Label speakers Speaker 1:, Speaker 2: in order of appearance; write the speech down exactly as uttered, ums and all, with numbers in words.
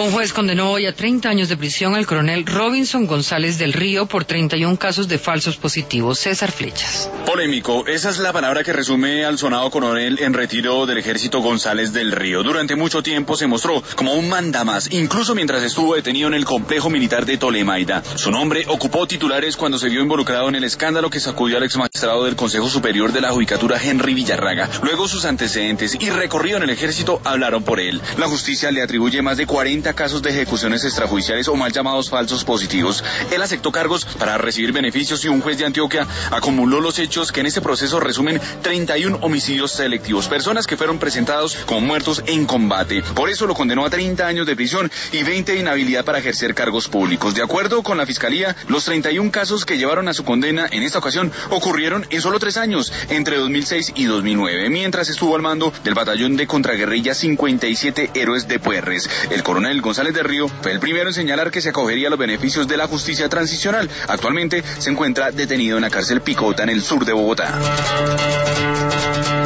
Speaker 1: Un juez condenó hoy a treinta años de prisión al coronel Robinson González del Río por treinta y un casos de falsos positivos. César Flechas.
Speaker 2: Polémico, esa es la palabra que resume al sonado coronel en retiro del ejército González del Río. Durante mucho tiempo se mostró como un mandamás, incluso mientras estuvo detenido en el complejo militar de Tolemaida. Su nombre ocupó titulares cuando se vio involucrado en el escándalo que sacudió al exmagistrado del Consejo Superior de la Judicatura, Henry Villarraga. Luego sus antecedentes y recorrido en el ejército hablaron por él. La justicia le atribuye más de cuarenta casos de ejecuciones extrajudiciales o mal llamados falsos positivos. Él aceptó cargos para recibir beneficios y un juez de Antioquia acumuló los hechos que en este proceso resumen treinta y un homicidios selectivos, personas que fueron presentados como muertos en combate. Por eso lo condenó a treinta años de prisión y veinte de inhabilidad para ejercer cargos públicos. De acuerdo con la Fiscalía, los treinta y un casos que llevaron a su condena en esta ocasión ocurrieron en solo tres años, entre dos mil seis y dos mil nueve, mientras estuvo al mando del batallón de contraguerrilla cincuenta y siete Héroes de Puerres. El coronel González del Río fue el primero en señalar que se acogería a los beneficios de la justicia transicional. Actualmente se encuentra detenido en la cárcel Picota en el sur de Bogotá.